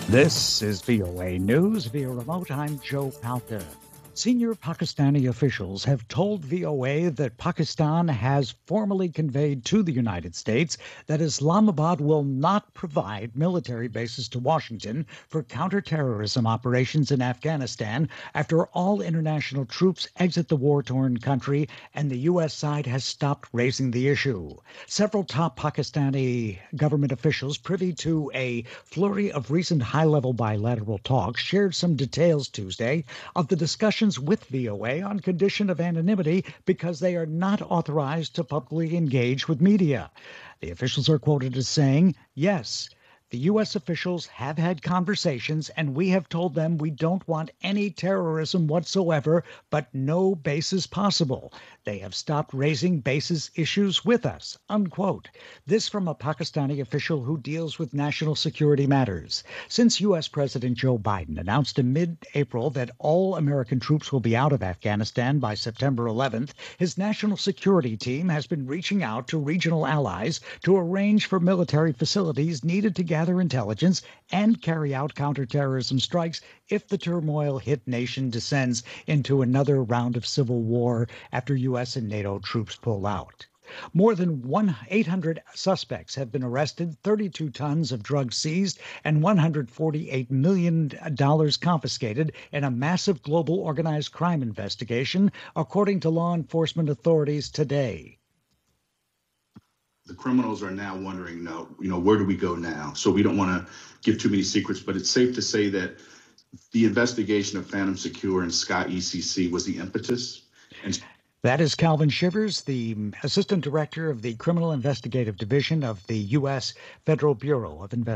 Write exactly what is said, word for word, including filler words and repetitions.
This is V O A News via remote. I'm Joe Palca. Senior Pakistani officials have told V O A that Pakistan has formally conveyed to the United States that Islamabad will not provide military bases to Washington for counterterrorism operations in Afghanistan after all international troops exit the war-torn country and the U S side has stopped raising the issue. Several top Pakistani government officials privy to a flurry of recent high-level bilateral talks shared some details Tuesday of the discussions with V O A on condition of anonymity because they are not authorized to publicly engage with media. The officials are quoted as saying, yes, the U S officials have had conversations and we have told them we don't want any terrorism whatsoever, but no bases possible. They have stopped raising bases issues with us, unquote. This from a Pakistani official who deals with national security matters. Since U S President Joe Biden announced in mid-April that all American troops will be out of Afghanistan by September eleventh, his national security team has been reaching out to regional allies to arrange for military facilities needed to gather intelligence and carry out counterterrorism strikes if the turmoil hit nation descends into another round of civil war after U S and NATO troops pull out. More than eight hundred suspects have been arrested, thirty-two tons of drugs seized, and one hundred forty-eight million dollars confiscated in a massive global organized crime investigation, according to law enforcement authorities today. The criminals are now wondering, no, you know, where do we go now? So we don't want to give too many secrets, but it's safe to say that the investigation of Phantom Secure and Sky E C C was the impetus. And that is Calvin Shivers, the Assistant Director of the Criminal Investigative Division of the U S Federal Bureau of Investigation.